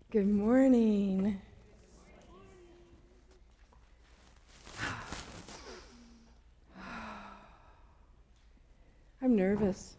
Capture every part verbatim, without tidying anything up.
Good morning. I'm nervous.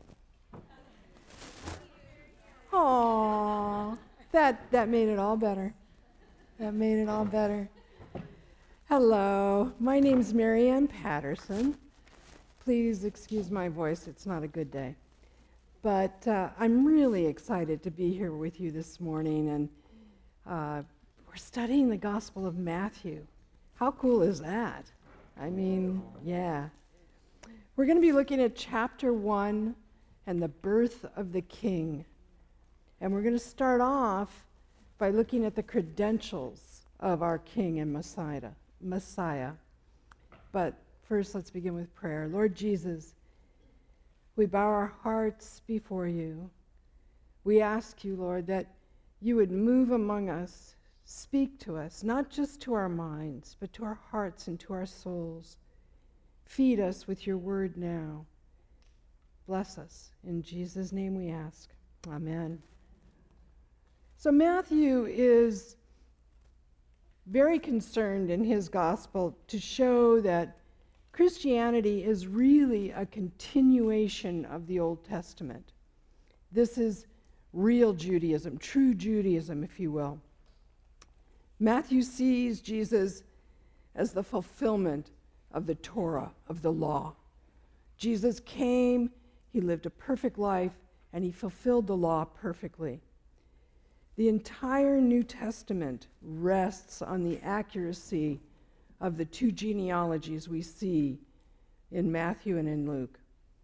Aww, that, that made it all better. That made it all better. Hello, my name's Mary Ann Patterson. Please excuse my voice, it's not a good day. But uh, I'm really excited to be here with you this morning, and uh, we're studying the Gospel of Matthew. How cool is that? I mean, yeah. We're going to be looking at chapter one and the birth of the King. And we're going to start off by looking at the credentials of our King and Messiah. Messiah. But first, let's begin with prayer. Lord Jesus, we bow our hearts before you. We ask you, Lord, that you would move among us, speak to us, not just to our minds, but to our hearts and to our souls. Feed us with your word now. Bless us. In Jesus' name we ask. Amen. So Matthew is very concerned in his gospel to show that Christianity is really a continuation of the Old Testament. This is real Judaism, true Judaism, if you will. Matthew sees Jesus as the fulfillment of the Torah, of the law. Jesus came, he lived a perfect life, and he fulfilled the law perfectly. The entire New Testament rests on the accuracy of the two genealogies we see in Matthew and in Luke.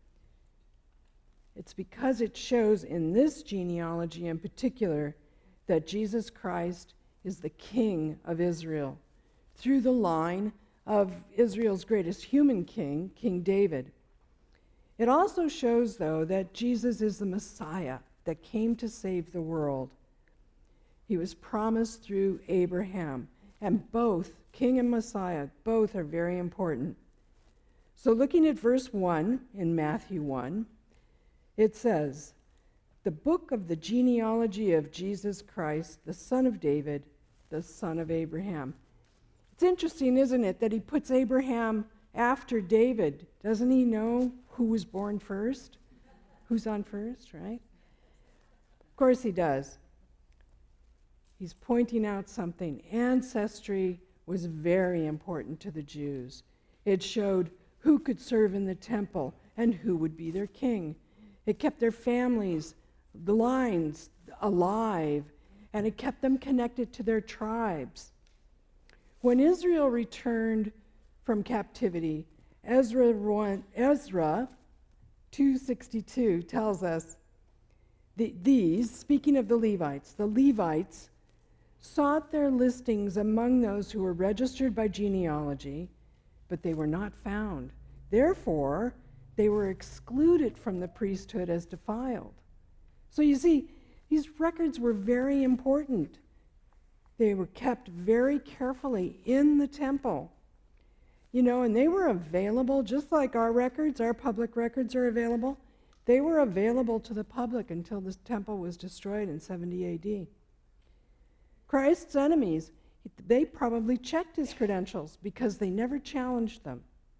It's because it shows in this genealogy in particular that Jesus Christ is the King of Israel through the line of Israel's greatest human king, King David. It also shows, though, that Jesus is the Messiah that came to save the world. He was promised through Abraham, and both, King and Messiah, both are very important. So looking at verse one in Matthew one, it says, "The book of the genealogy of Jesus Christ, the son of David, the son of Abraham." It's interesting, isn't it, that he puts Abraham after David. Doesn't he know who was born first? Who's on first, right? Of course he does. He's pointing out something. Ancestry was very important to the Jews. It showed who could serve in the temple and who would be their king. It kept their families, the lines, alive, and it kept them connected to their tribes. When Israel returned from captivity, Ezra, Ezra two sixty-two tells us, the, these, speaking of the Levites, the Levites sought their listings among those who were registered by genealogy, but they were not found. Therefore, they were excluded from the priesthood as defiled. So you see, these records were very important. They were kept very carefully in the temple. You know, and they were available, just like our records, our public records are available. They were available to the public until the temple was destroyed in seventy A D. Christ's enemies, they probably checked his credentials because they never challenged them.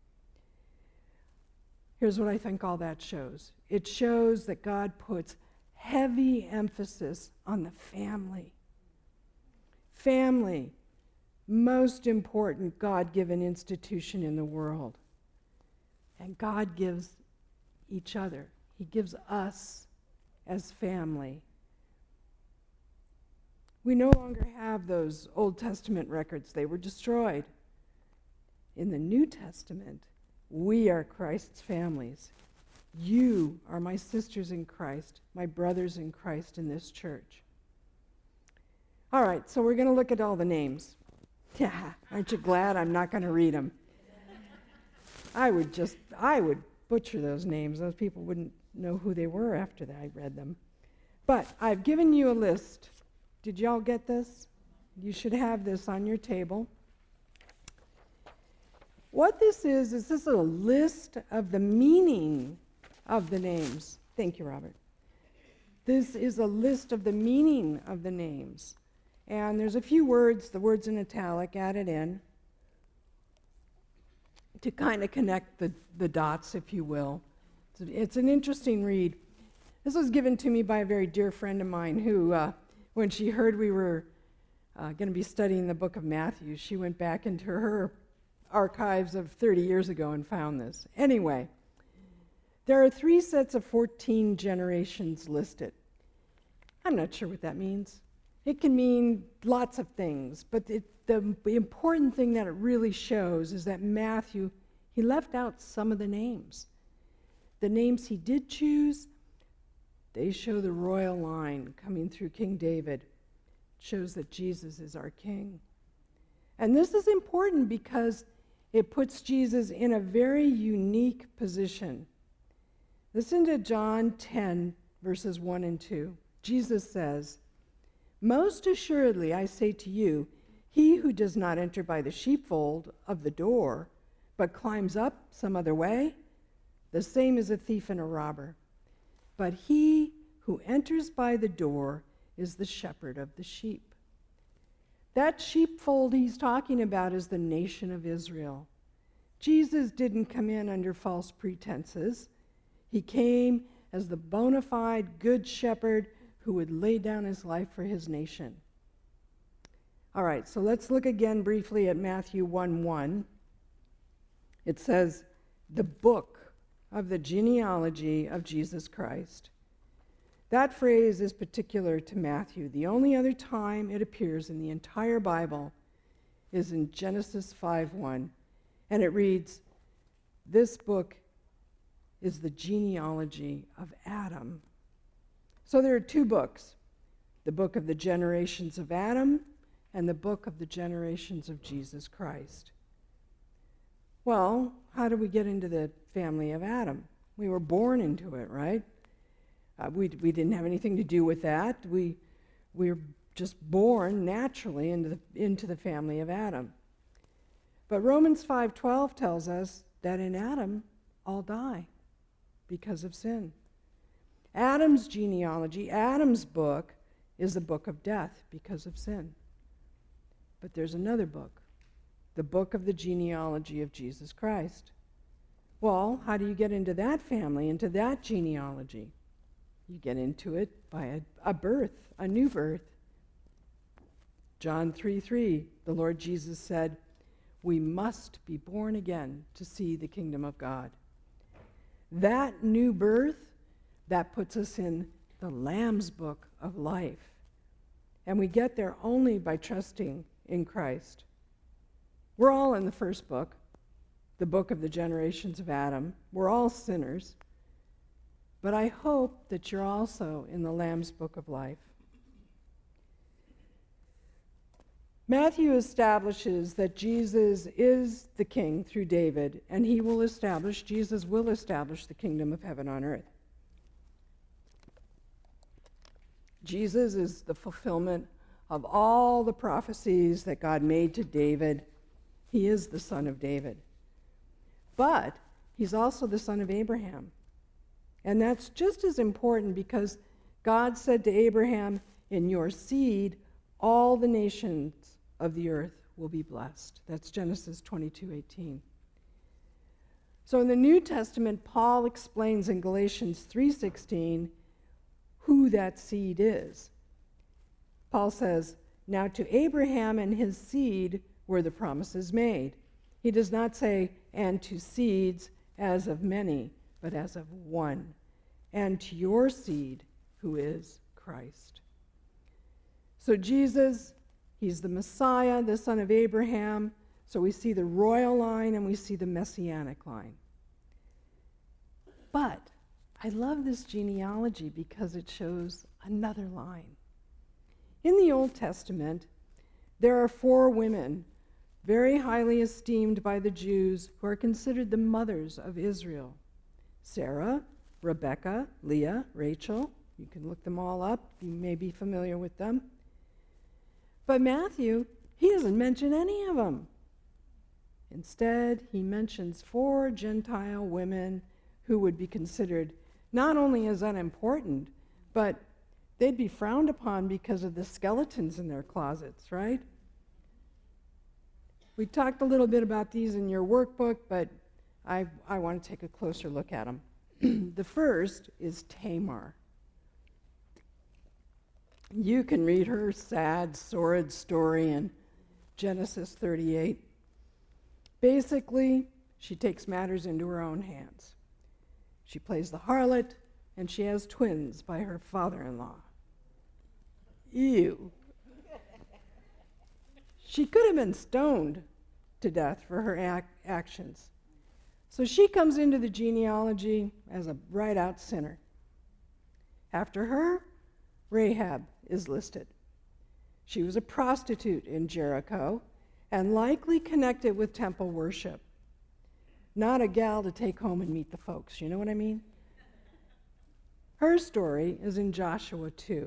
Here's what I think all that shows. It shows that God puts heavy emphasis on the family. Family, most important God-given institution in the world. And God gives each other. He gives us as family. We no longer have those Old Testament records. They were destroyed. In the New Testament, we are Christ's families. You are my sisters in Christ, my brothers in Christ in this church. All right, so we're going to look at all the names. Yeah, aren't you glad I'm not going to read them? I would just, I would butcher those names. Those people wouldn't know who they were after that I read them. But I've given you a list. Did y'all get this? You should have this on your table. What this is, is this is a list of the meaning of the names. Thank you, Robert. This is a list of the meaning of the names. And there's a few words, the words in italic, added in to kind of connect the, the dots, if you will. It's, it's an interesting read. This was given to me by a very dear friend of mine who, uh, when she heard we were uh, going to be studying the book of Matthew, she went back into her archives of thirty years ago and found this. Anyway, there are three sets of fourteen generations listed. I'm not sure what that means. It can mean lots of things, but it, the, the important thing that it really shows is that Matthew, he left out some of the names. The names he did choose, they show the royal line coming through King David. It shows that Jesus is our king. And this is important because it puts Jesus in a very unique position. Listen to John ten, verses one and two. Jesus says, "Most assuredly I say to you, he who does not enter by the sheepfold of the door, but climbs up some other way, the same is a thief and a robber. But he who enters by the door is the shepherd of the sheep." That sheepfold he's talking about is the nation of Israel. Jesus didn't come in under false pretenses. He came as the bona fide good shepherd who would lay down his life for his nation. All right, so let's look again briefly at Matthew one one. It says, "The book of the genealogy of Jesus Christ." That phrase is particular to Matthew. The only other time it appears in the entire Bible is in Genesis five one, and it reads, "This book is the genealogy of Adam." So there are two books, the book of the generations of Adam and the book of the generations of Jesus Christ. Well, how did we get into the family of Adam? We were born into it, right? Uh, we, we didn't have anything to do with that. We, we were just born naturally into the, into the family of Adam. But Romans five twelve tells us that in Adam all die because of sin. Adam's genealogy, Adam's book, is the book of death because of sin. But there's another book, the book of the genealogy of Jesus Christ. Well, how do you get into that family, into that genealogy? You get into it by a, a birth, a new birth. John three three, the Lord Jesus said, "We must be born again to see the kingdom of God." That new birth, that puts us in the Lamb's book of life. And we get there only by trusting in Christ. We're all in the first book, the book of the generations of Adam. We're all sinners. But I hope that you're also in the Lamb's book of life. Matthew establishes that Jesus is the king through David, and he will establish, Jesus will establish the kingdom of heaven on earth. Jesus is the fulfillment of all the prophecies that God made to David. He is the son of David. But he's also the son of Abraham. And that's just as important because God said to Abraham, "In your seed, all the nations of the earth will be blessed." That's Genesis twenty-two eighteen. So in the New Testament, Paul explains in Galatians three sixteen who that seed is. Paul says, "Now to Abraham and his seed were the promises made." He does not say, "and to seeds as of many," but as of one. "And to your seed, who is Christ." So Jesus, he's the Messiah, the son of Abraham. So we see the royal line and we see the messianic line. But I love this genealogy because it shows another line. In the Old Testament, there are four women very highly esteemed by the Jews who are considered the mothers of Israel. Sarah, Rebecca, Leah, Rachel. You can look them all up. You may be familiar with them. But Matthew, he doesn't mention any of them. Instead, he mentions four Gentile women who would be considered not only as unimportant, but they'd be frowned upon because of the skeletons in their closets, right? We talked a little bit about these in your workbook, but I, I want to take a closer look at them. The first is Tamar. You can read her sad, sordid story in Genesis thirty-eight. Basically, she takes matters into her own hands. She plays the harlot, and she has twins by her father-in-law. Ew. She could have been stoned to death for her ac- actions. So she comes into the genealogy as a right-out sinner. After her, Rahab is listed. She was a prostitute in Jericho and likely connected with temple worship. Not a gal to take home and meet the folks, you know what I mean? Her story is in Joshua two.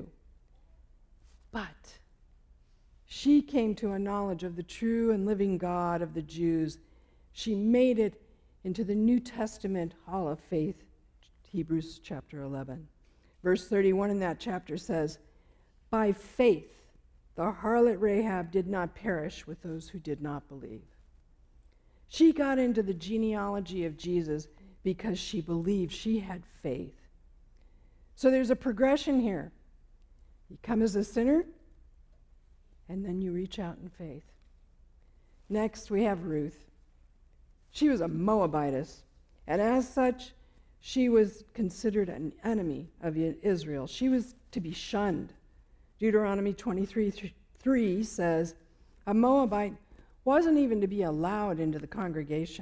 But she came to a knowledge of the true and living God of the Jews. She made it into the New Testament Hall of Faith, Hebrews chapter eleven. Verse thirty-one in that chapter says, "By faith the harlot Rahab did not perish with those who did not believe." She got into the genealogy of Jesus because she believed, she had faith. So there's a progression here. You come as a sinner, and then you reach out in faith. Next, we have Ruth. She was a Moabitess, and as such, she was considered an enemy of Israel. She was to be shunned. Deuteronomy twenty-three three says, a Moabite wasn't even to be allowed into the congregation.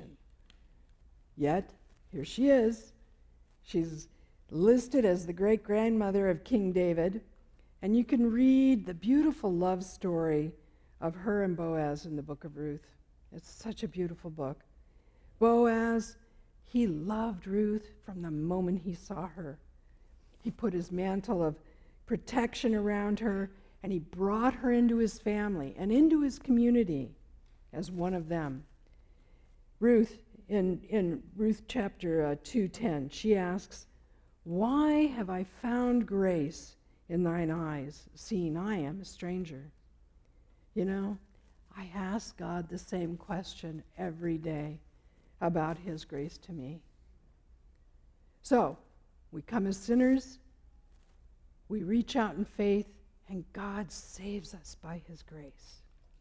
Yet, here she is. She's listed as the great-grandmother of King David, and you can read the beautiful love story of her and Boaz in the book of Ruth. It's such a beautiful book. Boaz, he loved Ruth from the moment he saw her. He put his mantle of protection around her, and he brought her into his family and into his community as one of them. Ruth, in, in Ruth chapter uh, two ten, she asks, "Why have I found grace in thine eyes, seeing I am a stranger?" You know, I ask God the same question every day about his grace to me. So, we come as sinners, we reach out in faith, and God saves us by his grace.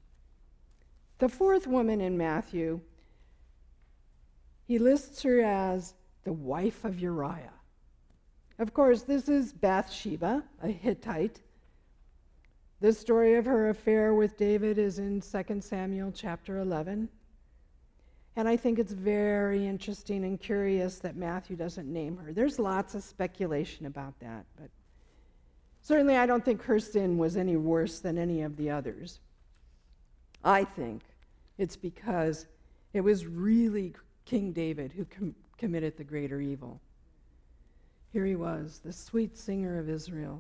The fourth woman in Matthew, he lists her as the wife of Uriah. Of course, this is Bathsheba, a Hittite. The story of her affair with David is in Second Samuel chapter eleven. And I think it's very interesting and curious that Matthew doesn't name her. There's lots of speculation about that, but certainly I don't think her sin was any worse than any of the others. I think it's because it was really King David who com- committed the greater evil. Here he was, the sweet singer of Israel,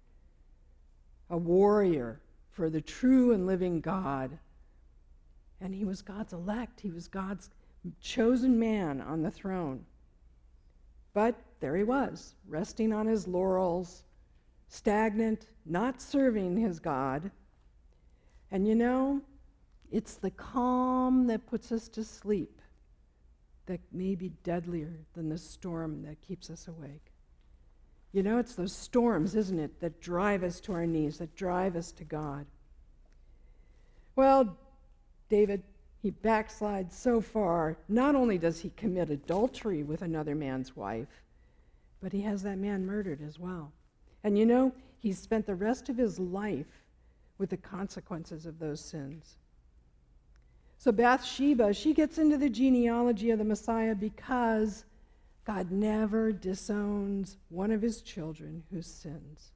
a warrior for the true and living God. And he was God's elect. He was God's chosen man on the throne. But there he was, resting on his laurels, stagnant, not serving his God. And you know, it's the calm that puts us to sleep that may be deadlier than the storm that keeps us awake. You know, it's those storms, isn't it, that drive us to our knees, that drive us to God. Well, David, he backslides so far, not only does he commit adultery with another man's wife, but he has that man murdered as well. And you know, he spent the rest of his life with the consequences of those sins. So Bathsheba, she gets into the genealogy of the Messiah because God never disowns one of his children who sins.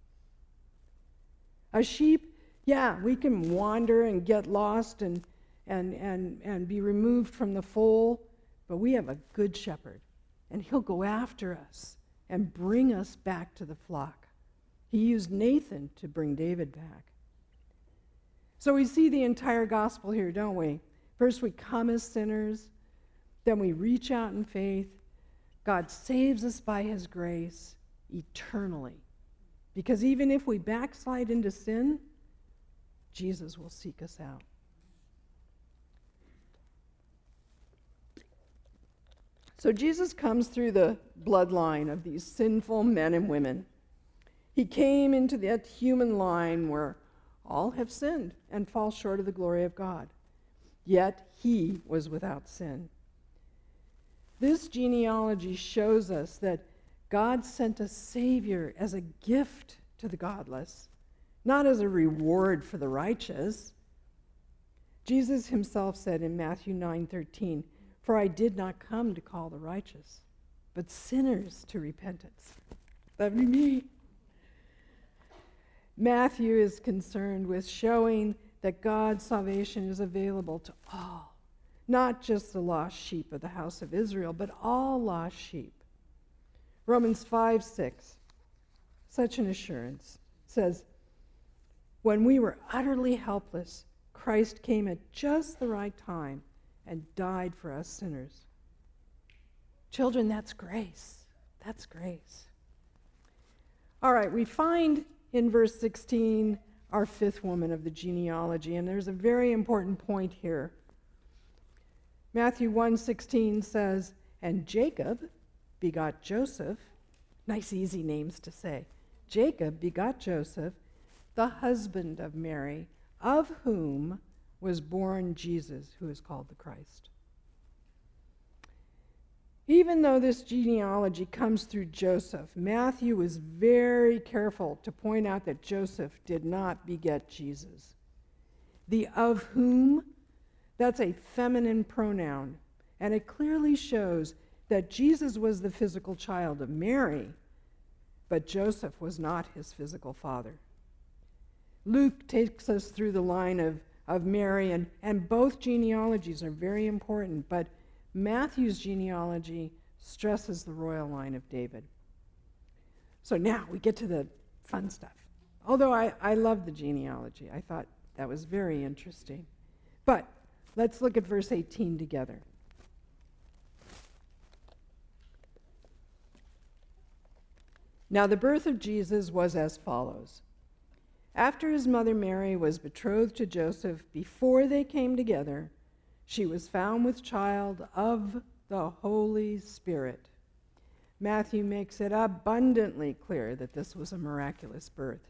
A sheep, yeah, we can wander and get lost and, and, and, and be removed from the fold, but we have a good shepherd, and he'll go after us and bring us back to the flock. He used Nathan to bring David back. So we see the entire gospel here, don't we? First we come as sinners, then we reach out in faith. God saves us by his grace eternally Because even if we backslide into sin, Jesus will seek us out. So Jesus comes through the bloodline of these sinful men and women. He came into that human line where all have sinned and fall short of the glory of God. Yet he was without sin. This genealogy shows us that God sent a Savior as a gift to the godless, not as a reward for the righteous. Jesus himself said in Matthew nine thirteen, "For I did not come to call the righteous, but sinners to repentance." That would be me. Matthew is concerned with showing that God's salvation is available to all, not just the lost sheep of the house of Israel, but all lost sheep. Romans five six, such an assurance, says, "When we were utterly helpless, Christ came at just the right time and died for us sinners." Children, that's grace. That's grace. All right, we find in verse sixteen our fifth woman of the genealogy, and there's a very important point here. Matthew one sixteen says, "And Jacob begot Joseph," nice easy names to say. Jacob begot Joseph, the husband of Mary, of whom was born Jesus, who is called the Christ. Even though this genealogy comes through Joseph, Matthew was very careful to point out that Joseph did not beget Jesus. The "of whom," that's a feminine pronoun, and it clearly shows that Jesus was the physical child of Mary, but Joseph was not his physical father. Luke takes us through the line of, of Mary, and, and both genealogies are very important, but Matthew's genealogy stresses the royal line of David. So now we get to the fun stuff. Although I, I love the genealogy. I thought that was very interesting. But let's look at verse eighteen together. Now the birth of Jesus was as follows. After his mother Mary was betrothed to Joseph, before they came together, she was found with child of the Holy Spirit. Matthew makes it abundantly clear that this was a miraculous birth.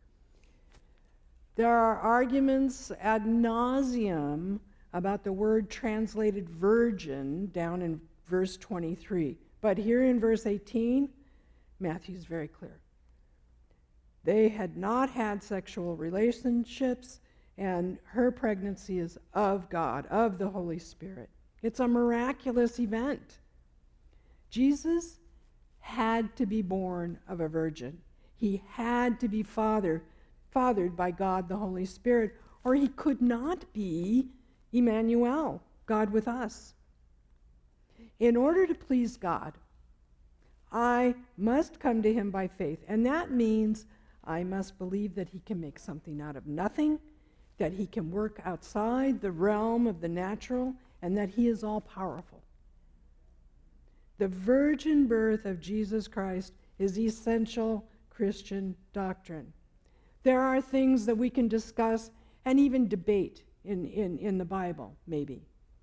There are arguments ad nauseum about the word translated virgin down in verse twenty-three. But here in verse eighteen, Matthew's very clear. They had not had sexual relationships, and her pregnancy is of God, of the Holy Spirit. It's a miraculous event. Jesus had to be born of a virgin. He had to be father, fathered by God the Holy Spirit, or he could not be Emmanuel, God with us. In order to please God, I must come to him by faith, and that means I must believe that he can make something out of nothing, that he can work outside the realm of the natural, and that he is all-powerful. The virgin birth of Jesus Christ is essential Christian doctrine. There are things that we can discuss and even debate in, in, in the Bible, maybe.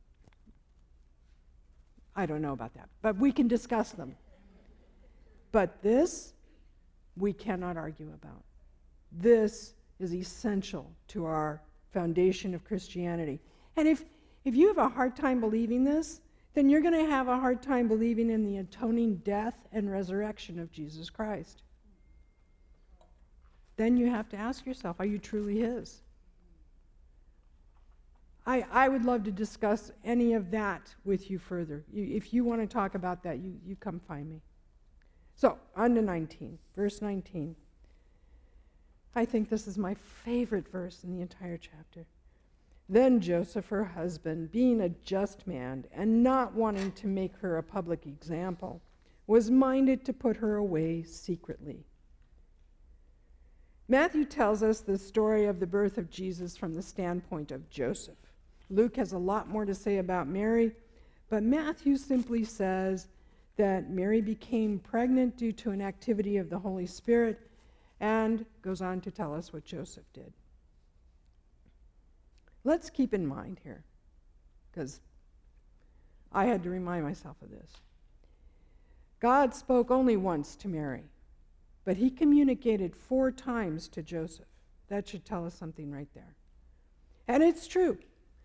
I don't know about that, but we can discuss them. But this, we cannot argue about. This is essential to our foundation of Christianity. And if, if you have a hard time believing this, then you're going to have a hard time believing in the atoning death and resurrection of Jesus Christ. Then you have to ask yourself, are you truly his? I, I would love to discuss any of that with you further. You, if you want to talk about that, you, you come find me. So, on to nineteen, verse nineteen. I think this is my favorite verse in the entire chapter. Then Joseph, her husband, being a just man and not wanting to make her a public example, was minded to put her away secretly. Matthew tells us the story of the birth of Jesus from the standpoint of Joseph. Luke has a lot more to say about Mary, but Matthew simply says that Mary became pregnant due to an activity of the Holy Spirit, and goes on to tell us what Joseph did. Let's keep in mind here, because I had to remind myself of this. God spoke only once to Mary, but he communicated four times to Joseph. That should tell us something right there. And it's true.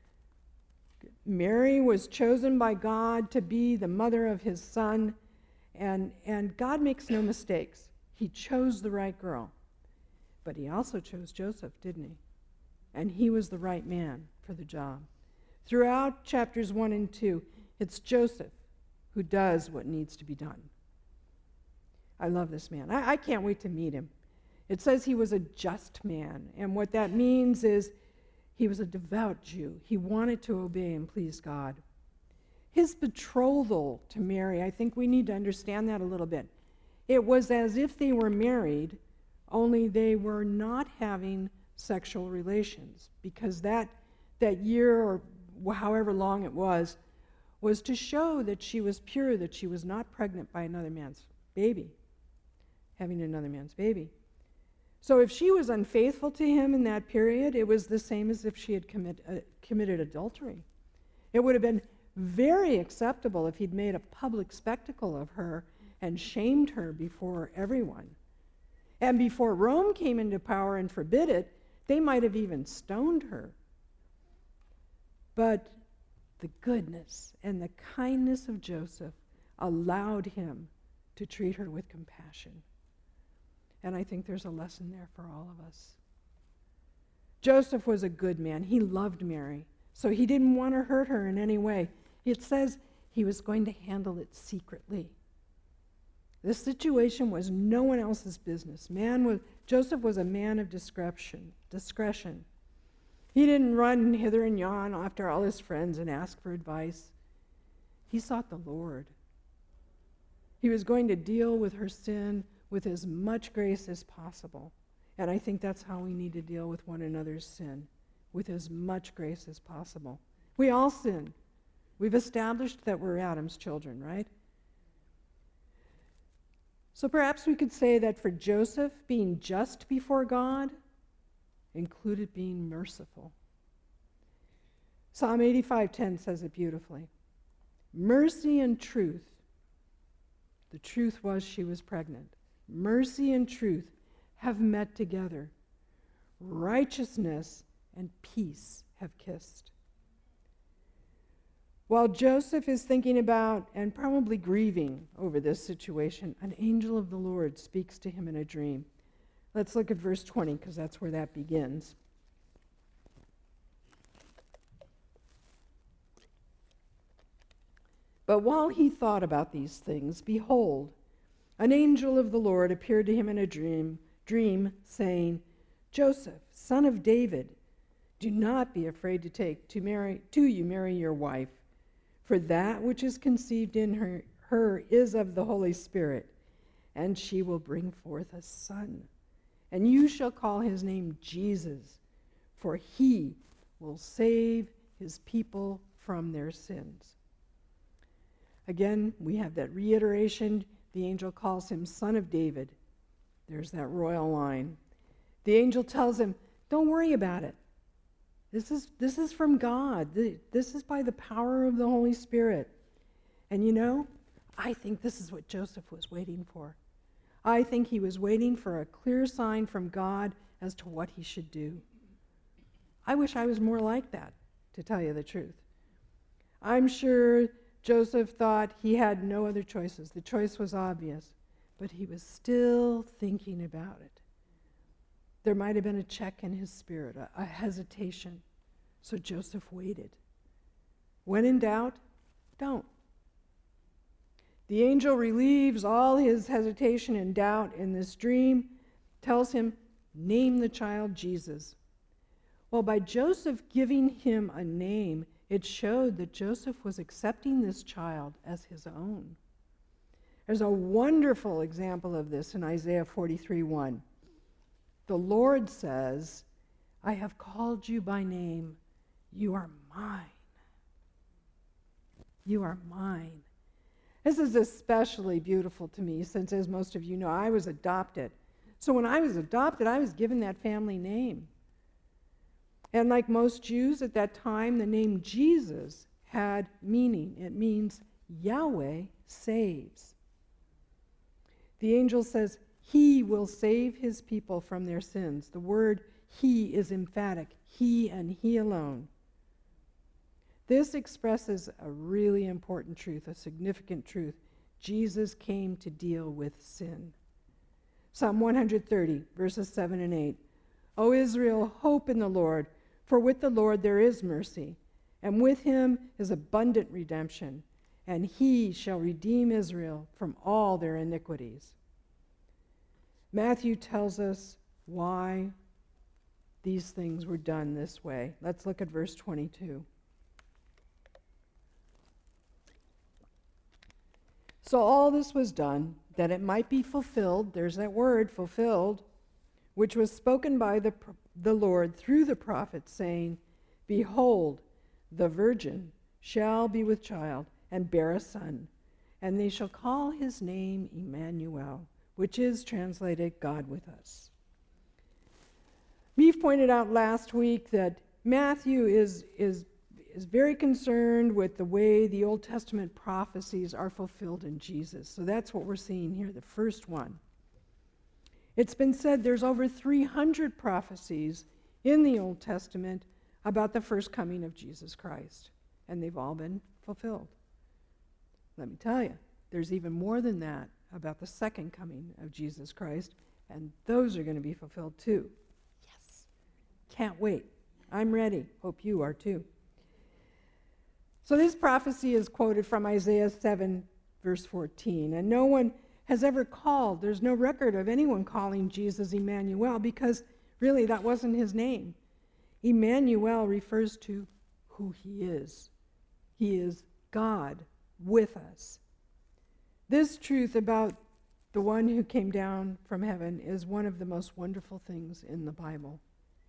Mary was chosen by God to be the mother of his son, and, and God makes no mistakes. He chose the right girl. But he also chose Joseph, didn't he? And he was the right man for the job. Throughout chapters one and two, it's Joseph who does what needs to be done. I love this man. I, I can't wait to meet him. It says he was a just man, and what that means is he was a devout Jew. He wanted to obey and please God. His betrothal to Mary, I think we need to understand that a little bit. It was as if they were married, only they were not having sexual relations, because that, that year, or however long it was, was to show that she was pure, that she was not pregnant by another man's baby, having another man's baby. So if she was unfaithful to him in that period, it was the same as if she had commit, uh, committed adultery. It would have been very acceptable if he'd made a public spectacle of her and shamed her before everyone. And before Rome came into power and forbid it, they might have even stoned her. But the goodness and the kindness of Joseph allowed him to treat her with compassion. And I think there's a lesson there for all of us. Joseph was a good man. He loved Mary, so he didn't want to hurt her in any way. It says he was going to handle it secretly. This situation was no one else's business. Man was, Joseph was a man of discretion. discretion. He didn't run hither and yon after all his friends and ask for advice. He sought the Lord. He was going to deal with her sin with as much grace as possible. And I think that's how we need to deal with one another's sin, with as much grace as possible. We all sin. We've established that we're Adam's children, right? So perhaps we could say that for Joseph, being just before God included being merciful. Psalm eighty-five ten says it beautifully. Mercy and truth. The truth was she was pregnant. Mercy and truth have met together. Righteousness and peace have kissed. While Joseph is thinking about and probably grieving over this situation, an angel of the Lord speaks to him in a dream. Let's look at verse twenty, because that's where that begins. But while he thought about these things, behold, an angel of the Lord appeared to him in a dream, dream, saying, Joseph, son of David, do not be afraid to take to marry to you Mary your wife, for that which is conceived in her, her is of the Holy Spirit, and she will bring forth a son. And you shall call his name Jesus, for he will save his people from their sins. Again, we have that reiteration. The angel calls him son of David. There's that royal line. The angel tells him, don't worry about it. This is, this is from God. This is by the power of the Holy Spirit. And you know, I think this is what Joseph was waiting for. I think he was waiting for a clear sign from God as to what he should do. I wish I was more like that, to tell you the truth. I'm sure Joseph thought he had no other choices. The choice was obvious, but he was still thinking about it. There might have been a check in his spirit, a, a hesitation. So Joseph waited. When in doubt, don't. The angel relieves all his hesitation and doubt in this dream, tells him, name the child Jesus. Well, by Joseph giving him a name, it showed that Joseph was accepting this child as his own. There's a wonderful example of this in Isaiah forty-three one. The Lord says, I have called you by name. You are mine. You are mine. This is especially beautiful to me since, as most of you know, I was adopted. So when I was adopted, I was given that family name. And like most Jews at that time, the name Jesus had meaning. It means Yahweh saves. The angel says, He will save His people from their sins. The word He is emphatic. He and He alone. This expresses a really important truth, a significant truth. Jesus came to deal with sin. Psalm one thirty, verses seven and eight. O Israel, hope in the Lord, for with the Lord there is mercy, and with Him is abundant redemption, and He shall redeem Israel from all their iniquities. Matthew tells us why these things were done this way. Let's look at verse twenty-two. So all this was done, that it might be fulfilled, there's that word, fulfilled, which was spoken by the, the Lord through the prophet, saying, Behold, the virgin shall be with child, and bear a son, and they shall call his name Emmanuel, which is translated God with us. Meave pointed out last week that Matthew is, is is very concerned with the way the Old Testament prophecies are fulfilled in Jesus. So that's what we're seeing here, the first one. It's been said there's over three hundred prophecies in the Old Testament about the first coming of Jesus Christ, and they've all been fulfilled. Let me tell you, there's even more than that about the second coming of Jesus Christ, and those are going to be fulfilled too. Yes. Can't wait. I'm ready. Hope you are too. So this prophecy is quoted from Isaiah seven, verse fourteen. And no one has ever called, there's no record of anyone calling Jesus Emmanuel, because really that wasn't his name. Emmanuel refers to who he is. He is God with us. This truth about the one who came down from heaven is one of the most wonderful things in the Bible.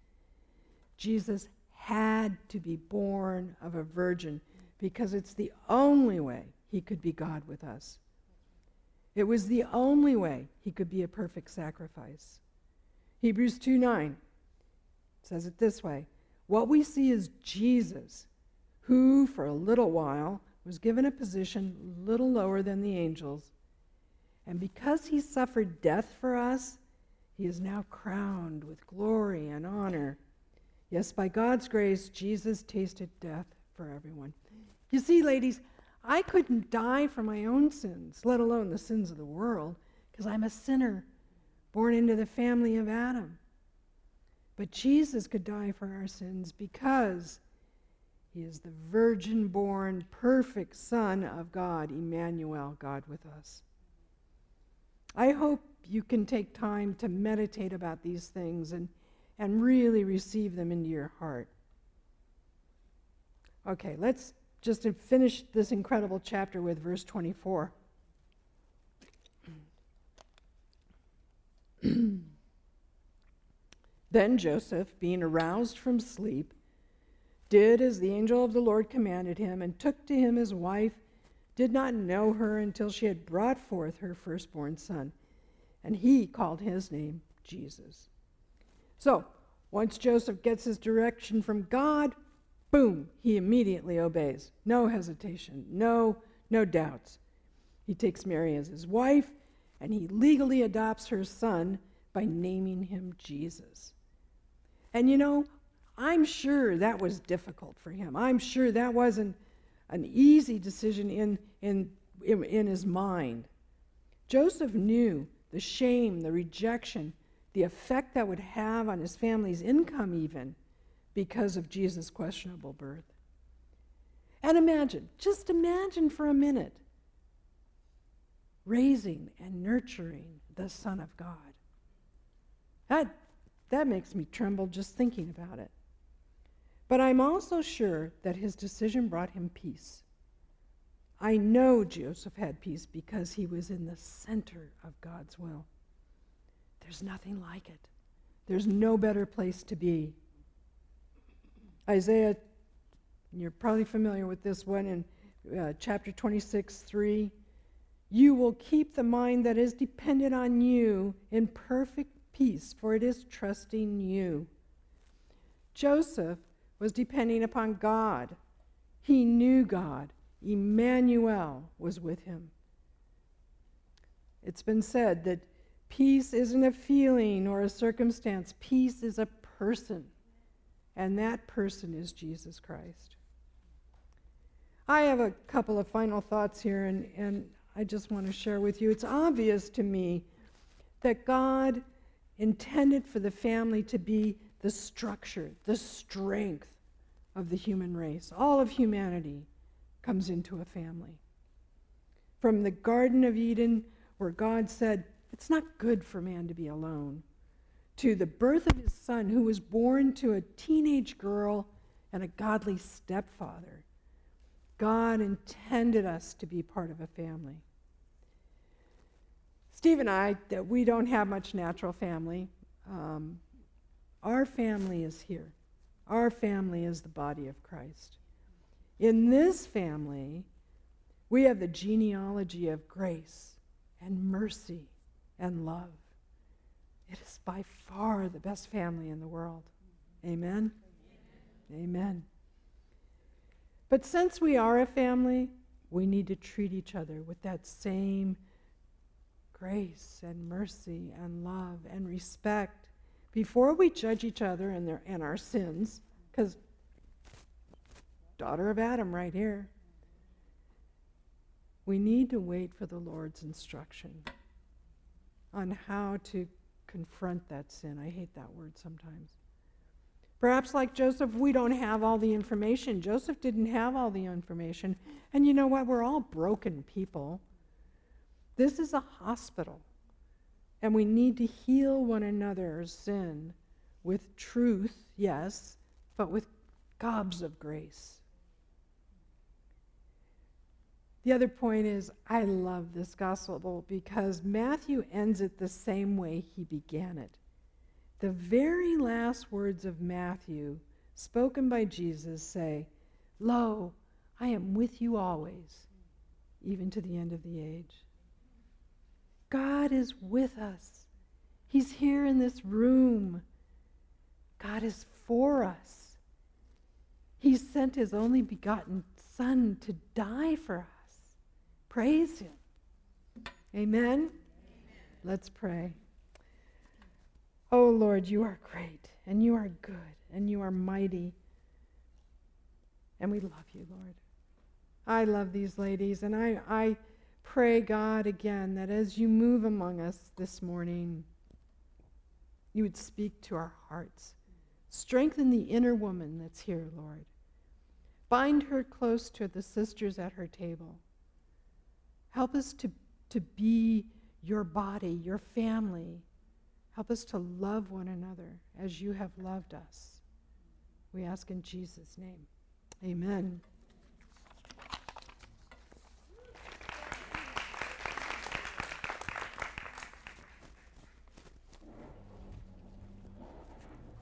Jesus had to be born of a virgin, because it's the only way he could be God with us. It was the only way he could be a perfect sacrifice. Hebrews two nine says it this way, what we see is Jesus, who for a little while was given a position a little lower than the angels, and because he suffered death for us, he is now crowned with glory and honor. Yes, by God's grace, Jesus tasted death for everyone. You see, ladies, I couldn't die for my own sins, let alone the sins of the world, because I'm a sinner born into the family of Adam. But Jesus could die for our sins because he is the virgin-born, perfect Son of God, Emmanuel, God with us. I hope you can take time to meditate about these things and, and really receive them into your heart. Okay, let's just to finish this incredible chapter with verse twenty-four. Then Joseph, being aroused from sleep, did as the angel of the Lord commanded him, and took to him his wife, did not know her until she had brought forth her firstborn son, and he called his name Jesus. So, once Joseph gets his direction from God, boom, he immediately obeys. No hesitation, no, no doubts. He takes Mary as his wife, and he legally adopts her son by naming him Jesus. And you know, I'm sure that was difficult for him. I'm sure that wasn't an easy decision in, in, in, in his mind. Joseph knew the shame, the rejection, the effect that would have on his family's income even, because of Jesus' questionable birth. And imagine, just imagine for a minute, raising and nurturing the Son of God. That, that makes me tremble just thinking about it. But I'm also sure that his decision brought him peace. I know Joseph had peace because he was in the center of God's will. There's nothing like it. There's no better place to be. Isaiah, you're probably familiar with this one in uh, chapter twenty-six, three. You will keep the mind that is dependent on you in perfect peace, for it is trusting you. Joseph was depending upon God. He knew God. Emmanuel was with him. It's been said that peace isn't a feeling or a circumstance. Peace is a person, and that person is Jesus Christ. I have a couple of final thoughts here, and, and I just want to share with you. It's obvious to me that God intended for the family to be the structure, the strength of the human race. All of humanity comes into a family. From the Garden of Eden, where God said, it's not good for man to be alone, to the birth of his son, who was born to a teenage girl and a godly stepfather. God intended us to be part of a family. Steve and I, that we don't have much natural family. Um, our family is here. Our family is the body of Christ. In this family, we have the genealogy of grace and mercy and love. It is by far the best family in the world. Amen? Amen. Amen. But since we are a family, we need to treat each other with that same grace and mercy and love and respect before we judge each other and, their, and our sins, because daughter of Adam right here. We need to wait for the Lord's instruction on how to confront that sin. I hate that word sometimes. Perhaps like Joseph, we don't have all the information. Joseph didn't have all the information. And you know what? We're all broken people. This is a hospital. And we need to heal one another's sin with truth, yes, but with gobs of grace. The other point is, I love this gospel because Matthew ends it the same way he began it. The very last words of Matthew, spoken by Jesus, say, "Lo, I am with you always, even to the end of the age." God is with us. He's here in this room. God is for us. He sent his only begotten Son to die for us. Praise him. Amen? Amen. Let's pray. Oh Lord, you are great, and you are good, and you are mighty. And we love you, Lord. I love these ladies, and I, I pray, God, again, that as you move among us this morning, you would speak to our hearts. Strengthen the inner woman that's here, Lord. Bind her close to the sisters at her table. Help us to, to be your body, your family. Help us to love one another as you have loved us. We ask in Jesus' name. Amen.